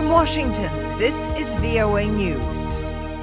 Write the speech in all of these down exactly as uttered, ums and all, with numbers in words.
From Washington, this is V O A News.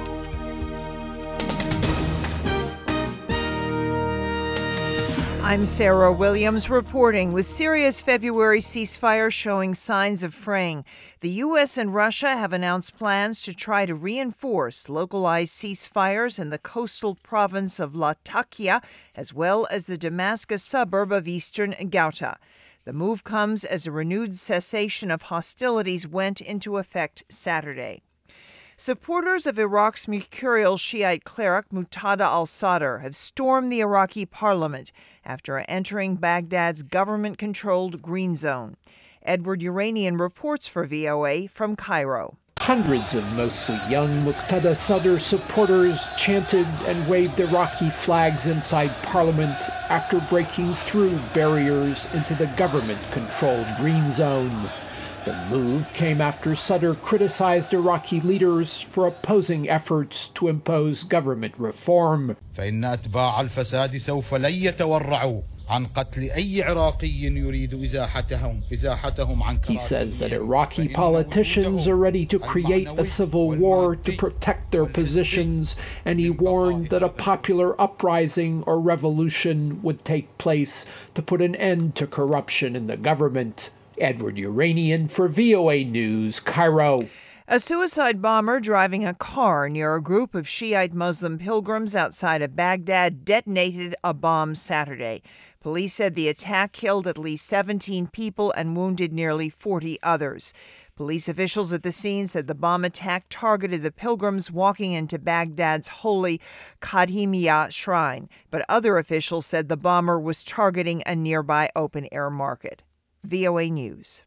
I'm Sarah Williams reporting. With Syria's February ceasefire showing signs of fraying, the U S and Russia have announced plans to try to reinforce localized ceasefires in the coastal province of Latakia, as well as the Damascus suburb of eastern Ghouta. The move comes as a renewed cessation of hostilities went into effect Saturday. Supporters of Iraq's mercurial Shiite cleric Muqtada al-Sadr have stormed the Iraqi parliament after entering Baghdad's government-controlled Green Zone. Edward Uranian reports for V O A from Cairo. Hundreds of mostly young Muqtada Sadr supporters chanted and waved Iraqi flags inside parliament after breaking through barriers into the government-controlled Green Zone. The move came after Sadr criticized Iraqi leaders for opposing efforts to impose government reform. فإن أتباع الفساد سوف لن يتورعوا عن قتل أي عراقي يريد إزاحتهم إزاحتهم عن كراسيهم. He says that Iraqi politicians are ready to create a civil war to protect their positions, and he warned that a popular uprising or revolution would take place to put an end to corruption in the government. Edward Uranian for V O A News, Cairo. A suicide bomber driving a car near a group of Shiite Muslim pilgrims outside of Baghdad detonated a bomb Saturday. Police said the attack killed at least seventeen people and wounded nearly forty others. Police officials at the scene said the bomb attack targeted the pilgrims walking into Baghdad's holy Qadimiyya shrine, but other officials said the bomber was targeting a nearby open-air market. V O A News.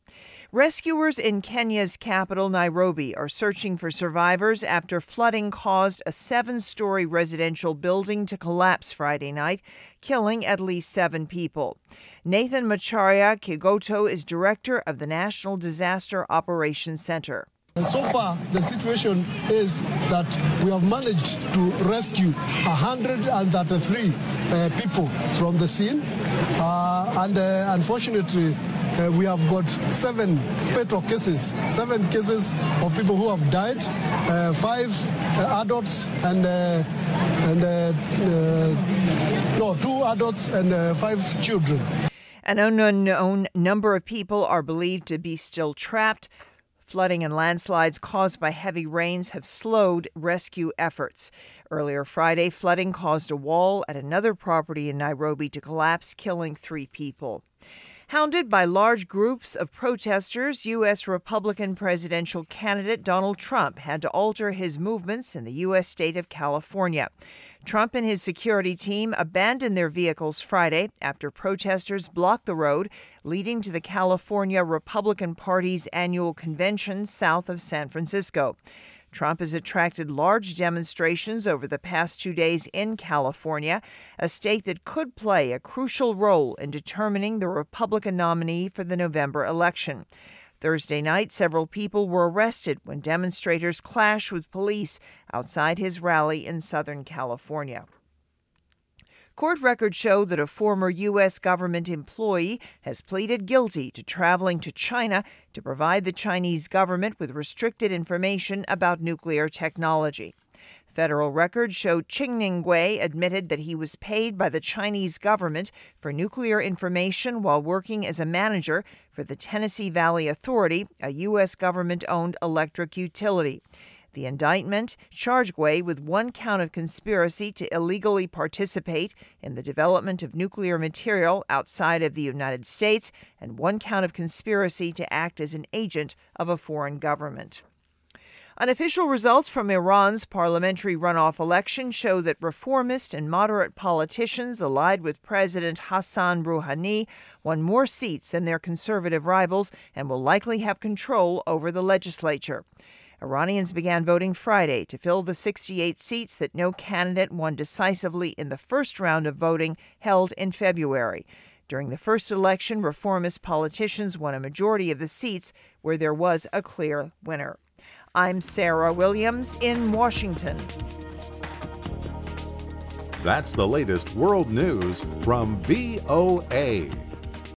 Rescuers in Kenya's capital, Nairobi, are searching for survivors after flooding caused a seven-story residential building to collapse Friday night, killing at least seven people. Nathan Macharia Kigoto is director of the National Disaster Operations Center. And so far, the situation is that we have managed to rescue one hundred thirty-three uh, people from the scene. Uh, and uh, unfortunately, uh, we have got seven fatal cases, seven cases of people who have died, uh, five uh, adults and, uh, and uh, uh, no, two adults and uh, five children. An unknown number of people are believed to be still trapped. Flooding and landslides caused by heavy rains have slowed rescue efforts. Earlier Friday, flooding caused a wall at another property in Nairobi to collapse, killing three people. Hounded by large groups of protesters, U S Republican presidential candidate Donald Trump had to alter his movements in the U S state of California. Trump and his security team abandoned their vehicles Friday after protesters blocked the road leading to the California Republican Party's annual convention south of San Francisco. Trump has attracted large demonstrations over the past two days in California, a state that could play a crucial role in determining the Republican nominee for the November election. Thursday night, several people were arrested when demonstrators clashed with police outside his rally in Southern California. Court records show that a former U S government employee has pleaded guilty to traveling to China to provide the Chinese government with restricted information about nuclear technology. Federal records show Qing Ningui admitted that he was paid by the Chinese government for nuclear information while working as a manager for the Tennessee Valley Authority, a U S government-owned electric utility. The indictment charged Gui with one count of conspiracy to illegally participate in the development of nuclear material outside of the United States and one count of conspiracy to act as an agent of a foreign government. Unofficial results from Iran's parliamentary runoff election show that reformist and moderate politicians allied with President Hassan Rouhani won more seats than their conservative rivals and will likely have control over the legislature. Iranians began voting Friday to fill the sixty-eight seats that no candidate won decisively in the first round of voting held in February. During the first election, reformist politicians won a majority of the seats where there was a clear winner. I'm Sarah Williams in Washington. That's the latest world news from V O A.